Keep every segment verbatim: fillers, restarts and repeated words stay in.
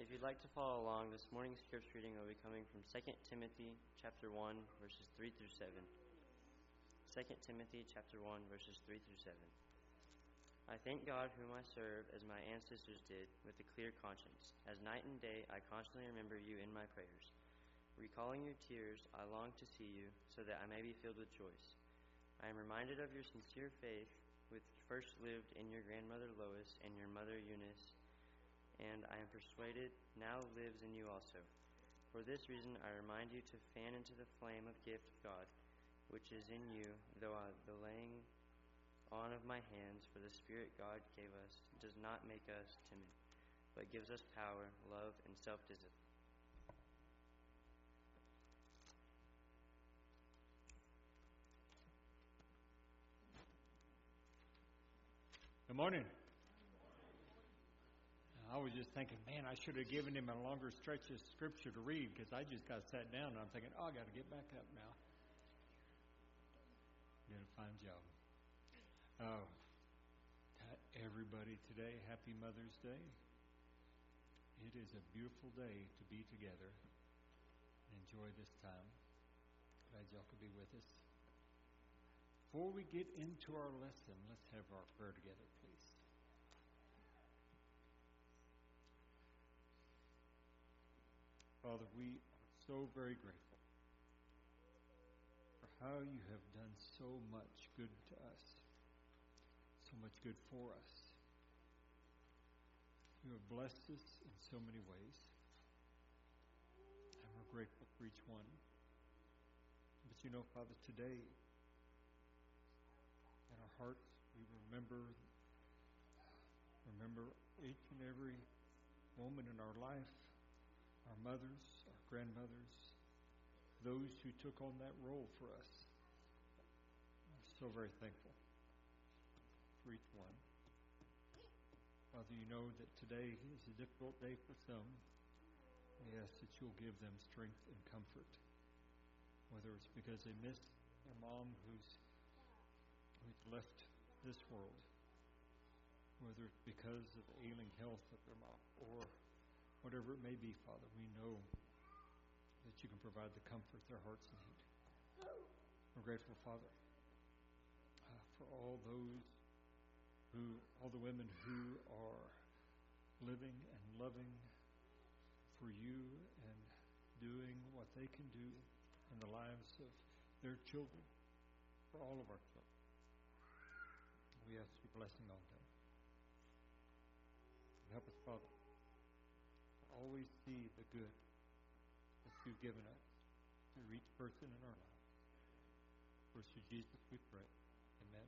If you'd like to follow along, this morning's scripture reading will be coming from Second Timothy chapter one, verses three through seven. Second Timothy chapter one, verses three through seven. I thank God whom I serve as my ancestors did, with a clear conscience. As night and day I constantly remember you in my prayers. Recalling your tears, I long to see you, so that I may be filled with joy. I am reminded of your sincere faith, which first lived in your grandmother Lois and your mother Eunice, and I am persuaded now lives in you also. For this reason I remind you to fan into the flame of gift of God, which is in you, though I, the laying on of my hands for the Spirit God gave us does not make us timid, but gives us power, love, and self-discipline. Good morning. I was just thinking, man, I should have given him a longer stretch of scripture to read, because I just got sat down and I'm thinking, oh, I got to get back up now. Did a fine job. Oh, everybody today, happy Mother's Day. It is a beautiful day to be together and enjoy this time. Glad y'all could be with us. Before we get into our lesson, let's have our prayer together, please. Father, we are so very grateful for how you have done so much good to us, so much good for us. You have blessed us in so many ways, and we're grateful for each one. But you know, Father, today, in our hearts, we remember, remember each and every moment in our life, our mothers, our grandmothers, those who took on that role for us. We're so very thankful for each one. Father, you know that today is a difficult day for some. We ask that you'll give them strength and comfort, whether it's because they miss their mom who's, who's left this world, whether it's because of ailing health of their mom, or whatever it may be, Father, we know that you can provide the comfort their hearts need. We're grateful, Father, uh, for all those who, all the women who are living and loving for you and doing what they can do in the lives of their children, for all of our children. We ask your blessing on them. Help us, Father, always see the good that you've given us through each person in our lives. For through Jesus we pray. Amen.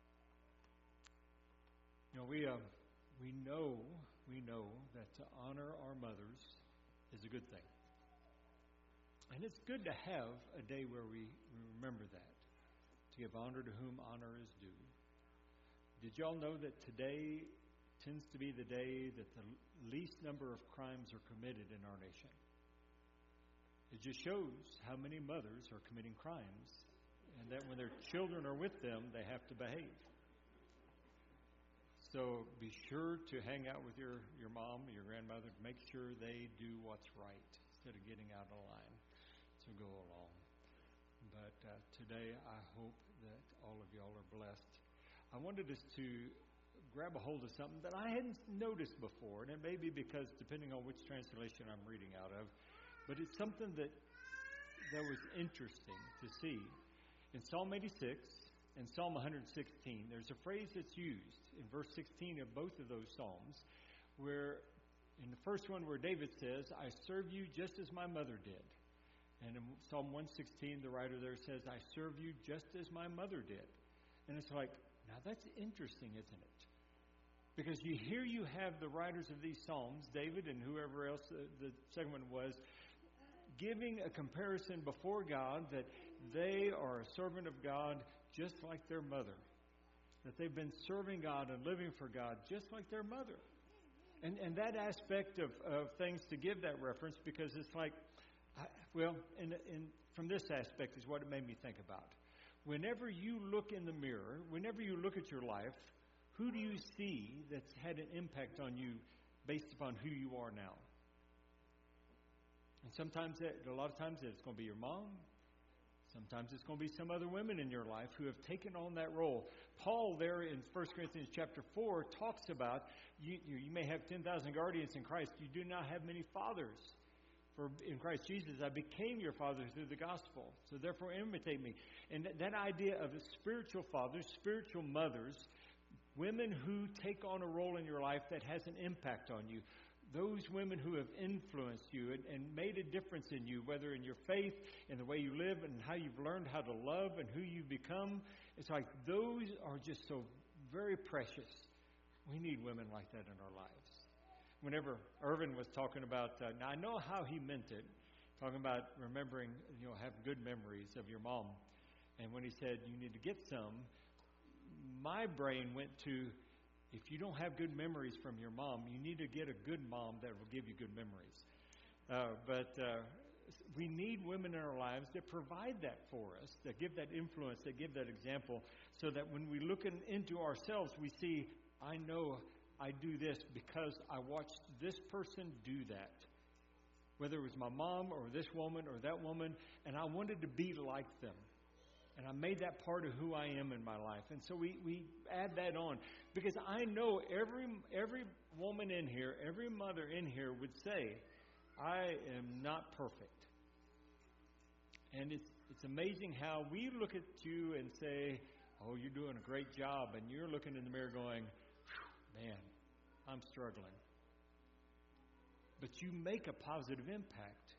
You know, we uh, we know we know that to honor our mothers is a good thing, and it's good to have a day where we, we remember that, to give honor to whom honor is due. Did y'all know that today tends to be the day that the least number of crimes are committed in our nation? It just shows how many mothers are committing crimes, and that when their children are with them, they have to behave. So be sure to hang out with your, your mom, your grandmother, to make sure they do what's right instead of getting out of line. So go along. But uh, today, I hope that all of y'all are blessed. I wanted us to grab a hold of something that I hadn't noticed before, and it may be because, depending on which translation I'm reading out of, but it's something that that was interesting to see. In Psalm eighty-six and Psalm one sixteen, there's a phrase that's used in verse sixteen of both of those psalms, where in the first one where David says, I serve you just as my mother did. And in Psalm one sixteen, the writer there says, I serve you just as my mother did. And it's like, now that's interesting, isn't it? Because you here you have the writers of these Psalms, David and whoever else the, the second one was, giving a comparison before God that they are a servant of God just like their mother. That they've been serving God and living for God just like their mother. And and that aspect of, of things to give that reference, because it's like, well, in, in, from this aspect is what it made me think about. Whenever you look in the mirror, whenever you look at your life, who do you see that's had an impact on you based upon who you are now? And sometimes, it, a lot of times, it's going to be your mom. Sometimes it's going to be some other women in your life who have taken on that role. Paul there in First Corinthians chapter four talks about you, you, you may have ten thousand guardians in Christ. You do not have many fathers. For in Christ Jesus, I became your father through the gospel. So therefore, imitate me. And that, that idea of spiritual fathers, spiritual mothers, women who take on a role in your life that has an impact on you. Those women who have influenced you and, and made a difference in you, whether in your faith, in the way you live, and how you've learned how to love and who you've become. It's like those are just so very precious. We need women like that in our lives. Whenever Irvin was talking about, uh, now I know how he meant it, talking about remembering, you know, have good memories of your mom. And when he said you need to get some, my brain went to, if you don't have good memories from your mom, you need to get a good mom that will give you good memories. Uh, but uh, we need women in our lives that provide that for us, that give that influence, that give that example, so that when we look in, into ourselves, we see, I know I do this because I watched this person do that. Whether it was my mom or this woman or that woman, and I wanted to be like them. And I made that part of who I am in my life. And so we, we add that on. Because I know every every woman in here, every mother in here would say, I am not perfect. And it's it's amazing how we look at you and say, oh, you're doing a great job. And you're looking in the mirror going, man, I'm struggling. But you make a positive impact.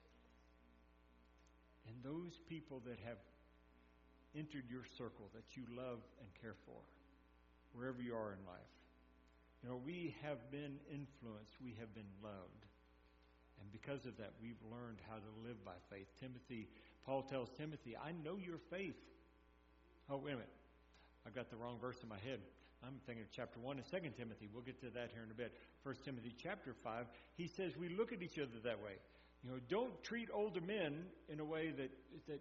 And those people that have entered your circle that you love and care for, wherever you are in life. You know, we have been influenced. We have been loved. And because of that, we've learned how to live by faith. Timothy, Paul tells Timothy, I know your faith. Oh, wait a minute. I've got the wrong verse in my head. I'm thinking of chapter one and Second Timothy. We'll get to that here in a bit. First Timothy chapter five, he says we look at each other that way. You know, don't treat older men in a way that that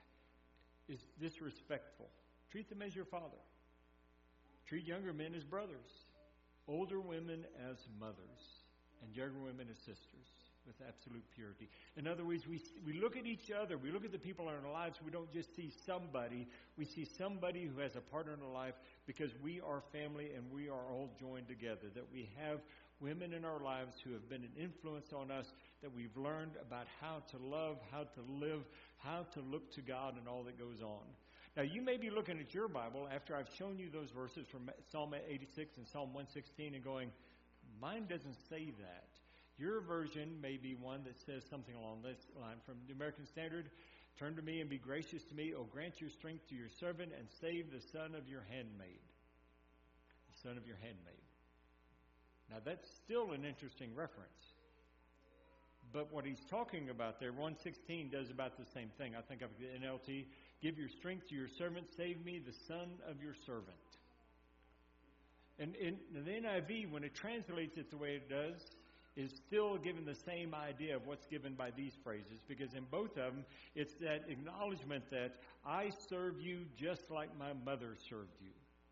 is disrespectful. Treat them as your father. Treat younger men as brothers. Older women as mothers. And younger women as sisters with absolute purity. In other words, we we look at each other. We look at the people in our lives. We don't just see somebody. We see somebody who has a partner in our life because we are family and we are all joined together. That we have women in our lives who have been an influence on us, that we've learned about how to love, how to live, how to look to God and all that goes on. Now, you may be looking at your Bible after I've shown you those verses from Psalm eighty-six and Psalm one sixteen and going, mine doesn't say that. Your version may be one that says something along this line. From the American Standard, turn to me and be gracious to me. Oh, grant your strength to your servant and save the son of your handmaid. The son of your handmaid. Now, that's still an interesting reference. But what he's talking about there, one sixteen does about the same thing. I think of the N L T, give your strength to your servant, save me, the son of your servant. And in the N I V, when it translates it the way it does, is still given the same idea of what's given by these phrases. Because in both of them, it's that acknowledgement that I serve you just like my mother served you.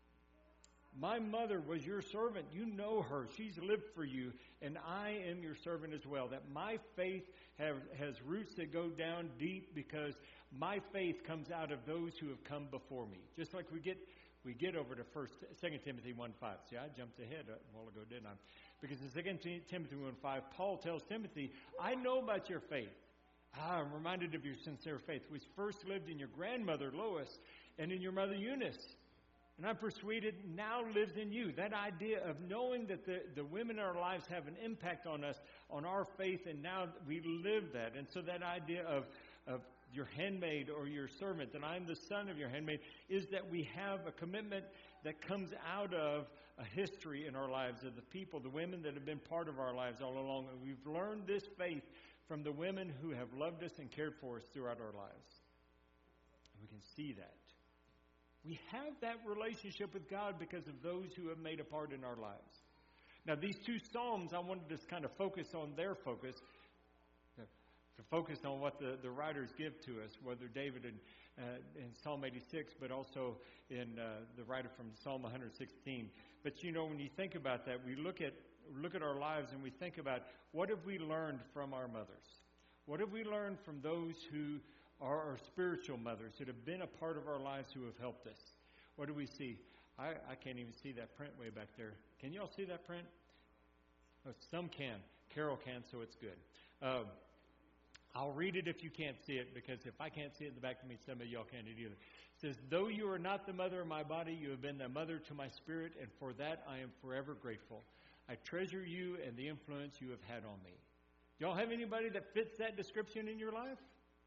My mother was your servant. You know her. She's lived for you. And I am your servant as well. That my faith have, has roots that go down deep because my faith comes out of those who have come before me. Just like we get we get over to First, Second Timothy one five. See, I jumped ahead a while ago, didn't I? Because in Second Timothy one five, Paul tells Timothy, I know about your faith. Ah, I'm reminded of your sincere faith, which first lived in your grandmother Lois and in your mother Eunice. And I'm persuaded now lives in you. That idea of knowing that the, the women in our lives have an impact on us, on our faith, and now we live that. And so that idea of, of your handmaid or your servant, and I'm the son of your handmaid, is that we have a commitment that comes out of a history in our lives of the people, the women that have been part of our lives all along. And we've learned this faith from the women who have loved us and cared for us throughout our lives. And we can see that. We have that relationship with God because of those who have made a part in our lives. Now, these two Psalms, I wanted to just kind of focus on their focus, to focus on what the, the writers give to us, whether David in, uh, in Psalm eighty-six, but also in uh, the writer from Psalm one sixteen. But, you know, when you think about that, we look at look at our lives and we think about what have we learned from our mothers? What have we learned from those who are our spiritual mothers, that have been a part of our lives, who have helped us? What do we see? I, I can't even see that print way back there. Can you all see that print? Oh, some can. Carol can, so it's good. Um, I'll read it if you can't see it, because if I can't see it in the back of me, some of y'all can't either. It says, though you are not the mother of my body, you have been the mother to my spirit, and for that I am forever grateful. I treasure you and the influence you have had on me. Y'all have anybody that fits that description in your life?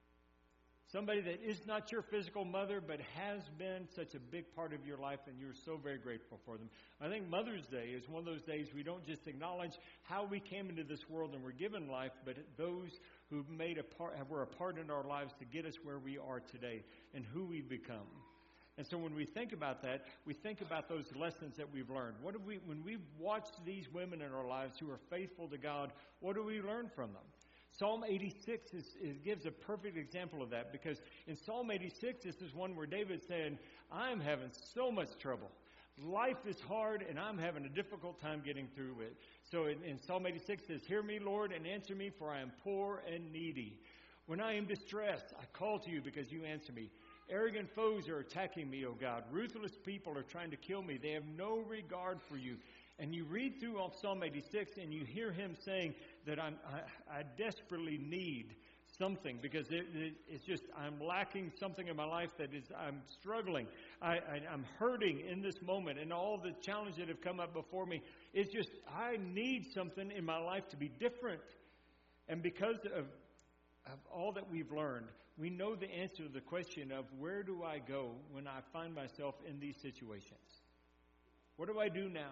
Somebody that is not your physical mother, but has been such a big part of your life, and you're so very grateful for them. I think Mother's Day is one of those days we don't just acknowledge how we came into this world and were given life, but those who made a part, were a part in our lives to get us where we are today and who we've become. And so when we think about that, we think about those lessons that we've learned. What do we, when we've watched these women in our lives who are faithful to God, what do we learn from them? Psalm eighty-six is, is, gives a perfect example of that, because in Psalm eighty-six, this is one where David's saying, I'm having so much trouble. Life is hard, and I'm having a difficult time getting through it. So in, in Psalm eighty-six, it says, hear me, Lord, and answer me, for I am poor and needy. When I am distressed, I call to you because you answer me. Arrogant foes are attacking me, O God. Ruthless people are trying to kill me. They have no regard for you. And you read through all Psalm eighty-six, and you hear him saying that I'm, I, I desperately need something, because it, it, it's just, I'm lacking something in my life that is, I'm struggling. I, I, I'm hurting in this moment, and all the challenges that have come up before me. It's just, I need something in my life to be different. And because of, of all that we've learned, we know the answer to the question of where do I go when I find myself in these situations? What do I do now?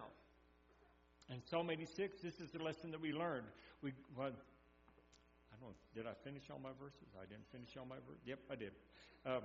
In Psalm eighty-six, this is the lesson that we learned. We, well, I don't know, did I finish all my verses? I didn't finish all my verses. Yep, I did. Um,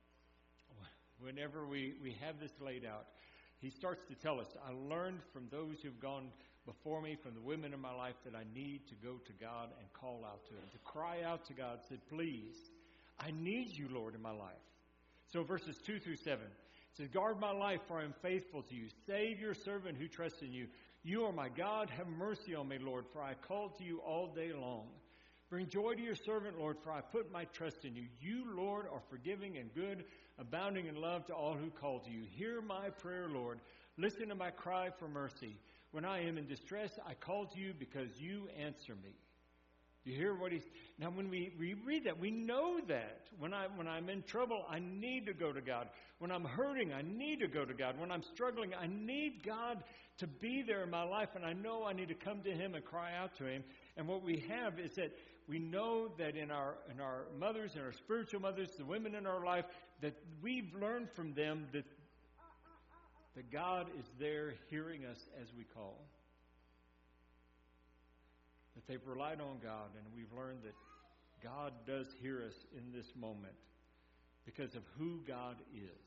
whenever we, we have this laid out, he starts to tell us, I learned from those who've gone before me, from the women in my life, that I need to go to God and call out to him, to cry out to God, say, please, I need you, Lord, in my life. So verses two through seven, it says, guard my life, for I am faithful to you. Save your servant who trusts in you. You are my God. Have mercy on me, Lord, for I call to you all day long. Bring joy to your servant, Lord, for I put my trust in you. You, Lord, are forgiving and good, abounding in love to all who call to you. Hear my prayer, Lord. Listen to my cry for mercy. When I am in distress, I call to you because you answer me. Do you hear what he's... Now, when we, we read that, we know that. When, I, when I'm in trouble, I need to go to God. When I'm hurting, I need to go to God. When I'm struggling, I need God to be there in my life, and I know I need to come to him and cry out to him. And what we have is that we know that in our in our mothers, in our spiritual mothers, the women in our life, that we've learned from them that, that God is there hearing us as we call. That they've relied on God, and we've learned that God does hear us in this moment because of who God is.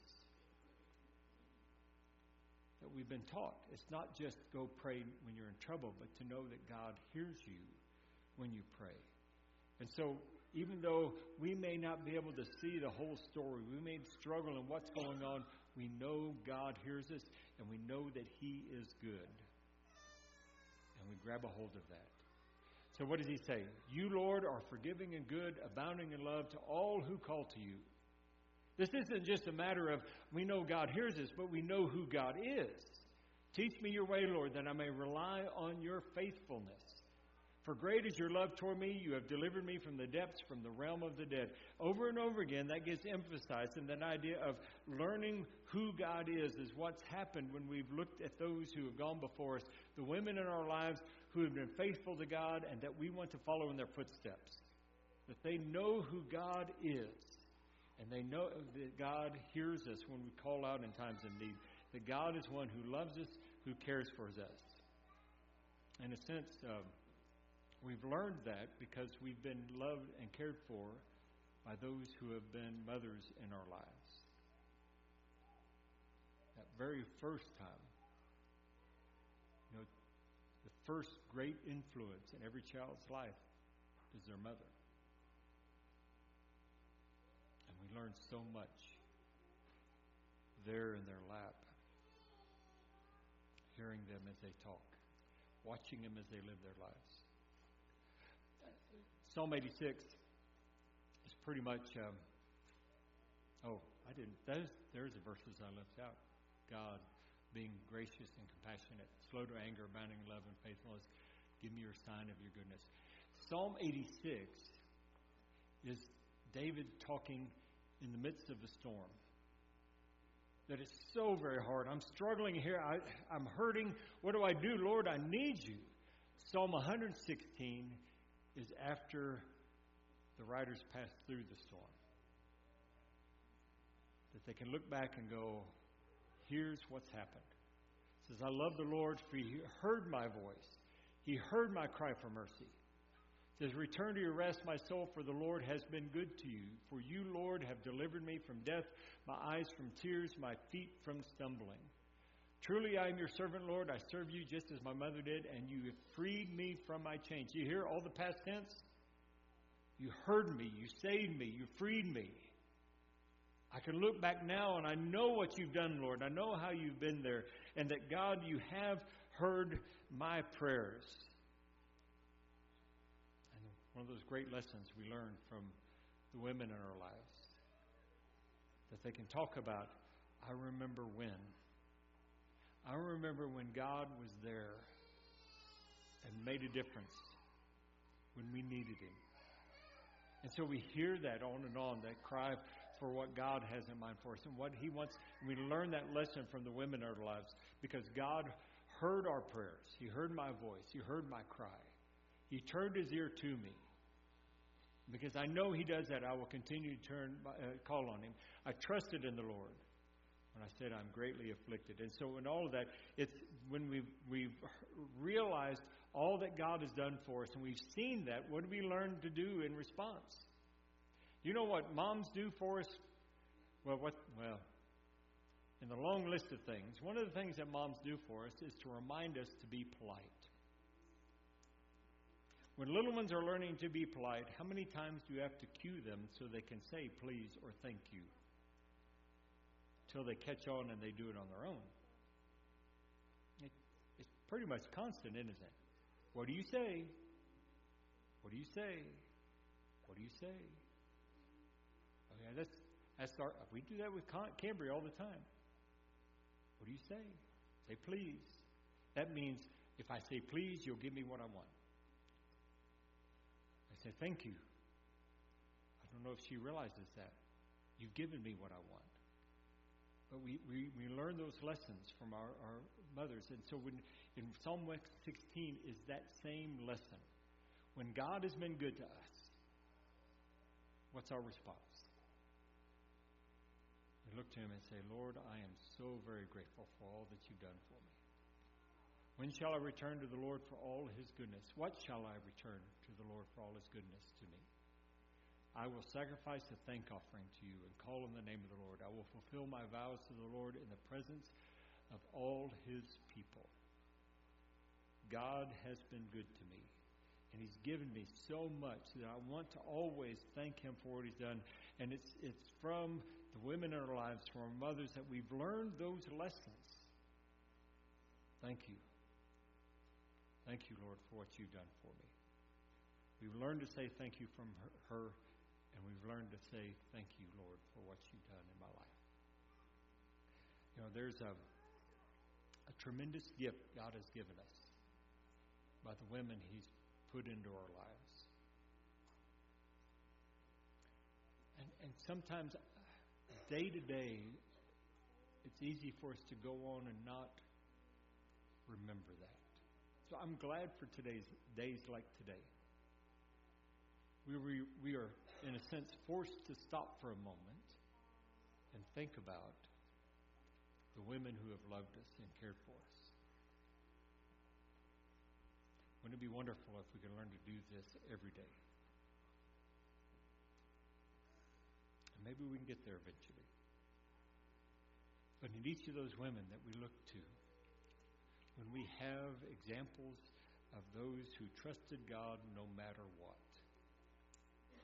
That we've been taught. It's not just go pray when you're in trouble, but to know that God hears you when you pray. And so, even though we may not be able to see the whole story, we may struggle in what's going on, we know God hears us, and we know that he is good. And we grab a hold of that. So what does he say? You, Lord, are forgiving and good, abounding in love to all who call to you. This isn't just a matter of we know God hears us, but we know who God is. Teach me your way, Lord, that I may rely on your faithfulness. For great is your love toward me. You have delivered me from the depths, from the realm of the dead. Over and over again, that gets emphasized. And that idea of learning who God is is what's happened when we've looked at those who have gone before us, the women in our lives who have been faithful to God and that we want to follow in their footsteps. That they know who God is. And they know that God hears us when we call out in times of need. That God is one who loves us, who cares for us. In a sense, uh, we've learned that because we've been loved and cared for by those who have been mothers in our lives. That very first time, you know, the first great influence in every child's life is their mother. And we learn so much there in their lap, hearing them as they talk, watching them as they live their lives. Psalm eighty-six pretty much, um, oh, I didn't, there's, there's the verses I left out. God being gracious and compassionate, slow to anger, abounding in love and faithfulness. Give me your sign of your goodness. Psalm eighty-six is David talking in the midst of the storm. That is so very hard. I'm struggling here. I, I'm hurting. What do I do? Lord, I need you. Psalm one sixteen is after the writers pass through the storm. That they can look back and go, here's what's happened. It says, I love the Lord, for he heard my voice. He heard my cry for mercy. It says, return to your rest, my soul, for the Lord has been good to you. For you, Lord, have delivered me from death, my eyes from tears, my feet from stumbling. Truly I am your servant, Lord. I serve you just as my mother did, and you have freed me from my chains. You hear all the past tense? You heard me. You saved me. You freed me. I can look back now, and I know what you've done, Lord. I know how you've been there, and that, God, you have heard my prayers. And one of those great lessons we learn from the women in our lives, that they can talk about, I remember when. I remember when God was there and made a difference when we needed Him. And so we hear that on and on, that cry for what God has in mind for us and what He wants. And we learn that lesson from the women in our lives because God heard our prayers. He heard my voice. He heard my cry. He turned His ear to me. Because I know He does that, I will continue to turn, uh, call on Him. I trusted in the Lord when I said I'm greatly afflicted. And so in all of that, it's when we've, we've realized all that God has done for us and we've seen that, what do we learn to do in response? You know what moms do for us? Well, what? Well, in the long list of things, one of the things that moms do for us is to remind us to be polite. When little ones are learning to be polite, how many times do you have to cue them so they can say please or thank you? Till they catch on and they do it on their own. It, it's pretty much constant, isn't it? What do you say? What do you say? What do you say? Okay, that's that's our. We do that with Cambry all the time. What do you say? Say please. That means if I say please, you'll give me what I want. I say thank you. I don't know if she realizes that. You've given me what I want. But we, we, we learn those lessons from our, our mothers. And so when, in Psalm one sixteen is that same lesson. When God has been good to us, what's our response? We look to Him and say, Lord, I am so very grateful for all that you've done for me. When shall I return to the Lord for all His goodness? What shall I return to the Lord for all His goodness to me? I will sacrifice a thank offering to you and call on the name of the Lord. I will fulfill my vows to the Lord in the presence of all His people. God has been good to me, and He's given me so much that I want to always thank Him for what He's done. And it's it's from the women in our lives, from our mothers, that we've learned those lessons. Thank you. Thank you, Lord, for what you've done for me. We've learned to say thank you from her, her and we've learned to say thank you, Lord, for what you've done in my life. You know, there's a, a tremendous gift God has given us by the women He's put into our lives. And, and sometimes, day to day, it's easy for us to go on and not remember that. So I'm glad for today's days like today. We, we, we are, in a sense, forced to stop for a moment and think about the women who have loved us and cared for us. Wouldn't it be wonderful if we could learn to do this every day? And maybe we can get there eventually. But in each of those women that we look to, when we have examples of those who trusted God no matter what,